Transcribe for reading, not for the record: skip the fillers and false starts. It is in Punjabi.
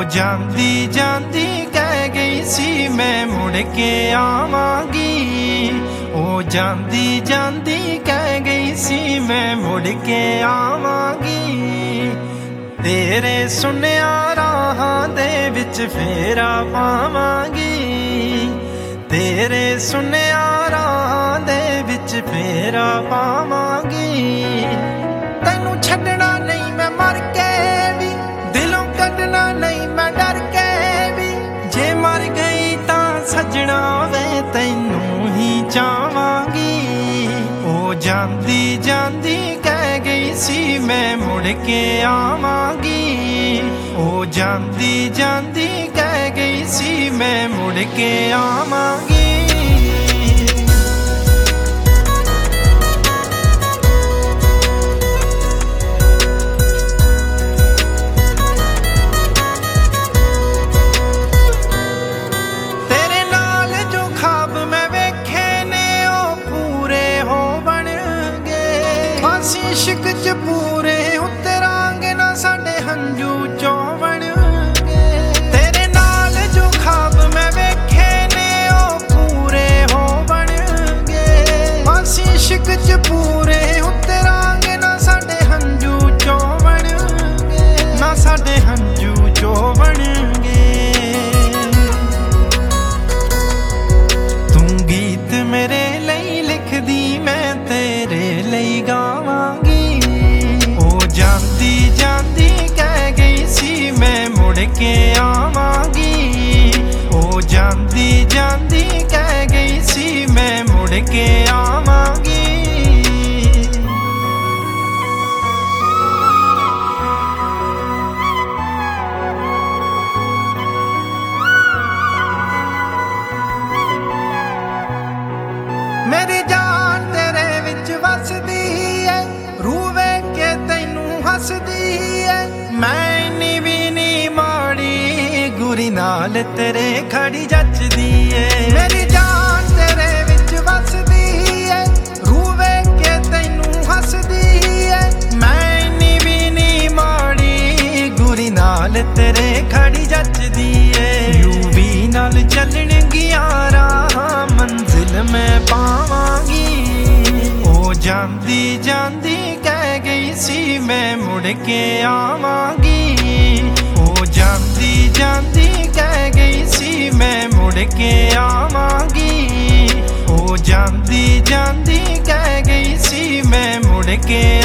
ਜਾਂਦੀ ਜਾਂਦੀ ਕਹਿ ਗਈ ਸੀ ਮੈਂ ਮੁੜ ਕੇ ਆਵਾਂਗੀ। ਉਹ ਜਾਂਦੀ ਜਾਂਦੀ ਕਹਿ ਗਈ ਸੀ ਮੈਂ ਮੁੜ ਕੇ ਆਵਾਂਗੀ। ਤੇਰੇ ਸੁਨਿਆ ਰਾਹਾਂ ਦੇ ਵਿੱਚ ਫੇਰਾ ਪਾਵਾਂਗੀ। ਤੇਰੇ ਸੁਨਿਆ ਰਾਹਾਂ ਦੇ ਵਿੱਚ ਫੇਰਾ ਪਾਵਾਂਗੀ। ਤੈਨੂੰ ਛੱਡਣਾ ਨਹੀਂ ਮੈਂ ਮਰ ਕੇ ਵੀ, ਦਿਲੋਂ ਕੱਢਣਾ ਨਹੀਂ ਮੈਂ ਡਰ ਕੇ ਵੀ। ਜੇ ਮਰ ਗਈ ਤਾਂ ਸੱਜਣਾ ਵੇ ਤੈਨੂੰ ਹੀ ਚਾਹਾਂਗੀ। ਉਹ ਜਾਂਦੀ ਜਾਂਦੀ ਕਹਿ ਗਈ ਸੀ ਮੈਂ ਮੁੜ ਕੇ ਆਵਾਂਗੀ। ਉਹ ਜਾਂਦੀ ਜਾਂਦੀ ਕਹਿ ਗਈ ਸੀ ਮੈਂ ਮੁੜ ਕੇ ਆਵਾਂਗੀ। ਇਸ਼ਕ ਚ ਪੂਰੇ ਉਤਰਾਂਗੇ ਨਾ ਸਾਡੇ ਹੰਝੂ ਚੋਵਣਗੇ। ਤੇਰੇ ਨਾਲ ਜੋ ਖਾਬ ਮੈਂ ਵੇਖੇ ਨੇ ਉਹ ਪੂਰੇ ਹੋਵਣਗੇ। ਬਸ ਇਸ਼ਕ ਚ ਪੂਰੇ ਉਤਰਾਂਗੇ ਨਾ ਸਾਡੇ ਹੰਝੂ ਚੋਵਣਗੇ, ਨਾ ਸਾਡੇ ਹੰਝੂ ਚੋਵਣਗੇ। ਤੂੰ ਗੀਤ ਮੇਰੇ ਲਈ ਲਿਖਦੀ ਮੈਂ ਤੇਰੇ ਲਈ ਗਾਵਾਂਗੀ। ਜਾਂਦੀ ਜਾਂਦੀ ਕਹਿ ਗਈ ਸੀ ਮੈਂ ਮੁੜ ਕੇ ਆਵਾਂਗੀ। ਉਹ ਜਾਂਦੀ ਜਾਂਦੀ ਕਹਿ ਗਈ ਸੀ ਮੈਂ ਮੁੜ ਕੇ ਆਵਾਂਗੀ। ਮੇਰੀ ਜਾਨ ਤੇਰੇ ਵਿੱਚ ਵਸਦੀ ਏ, ਰੂਹ ਵੇਖ ਕੇ ਤੈਨੂੰ ਹੱਸਦੀ ਏ। ਮੈਂ ਇੰਨੀ ਵੀ ਨੀ ਮਾੜੀ, ਗੁਰੀ ਨਾਲ ਤੇਰੇ ਖੜੀ ਜੱਚਦੀ ਏ। ਮੇਰੀ ਜਾਨ ਤੇਰੇ ਵਿੱਚ ਵਸਦੀ ਏ, ਰੂਹ ਵੇਖ ਕੇ ਤੈਨੂੰ ਹੱਸਦੀ ਏ। ਮੈਂ ਇੰਨੀ ਵੀ ਨੀ ਮਾੜੀ, ਗੁਰੀ ਨਾਲ ਤੇਰੇ ਖੜੀ ਜੱਚਦੀ ਏ। ਯੂਵੀ ਨਾਲ ਚੱਲਣਗੀਆਂ ਰਾਹਾਂ ਮੰਜ਼ਿਲ ਮੈਂ ਪਾਵਾਂਗੀ। ਉਹ ਜਾਂਦੀ ਜਾਂਦੀ ਕਹਿ ਗਈ ਸੀ ਮੈਂ ਮੁੜ ਕੇ ਆਵਾਂਗੀ। ਉਹ ਜਾਂਦੀ ਜਾਂਦੀ ਕਹਿ ਗਈ ਸੀ ਮੈਂ ਮੁੜ ਕੇ ਆਵਾਂਗੀ। ਉਹ ਜਾਂਦੀ ਜਾਂਦੀ ਕਹਿ ਗਈ ਸੀ ਮੈਂ ਮੁੜ ਕੇ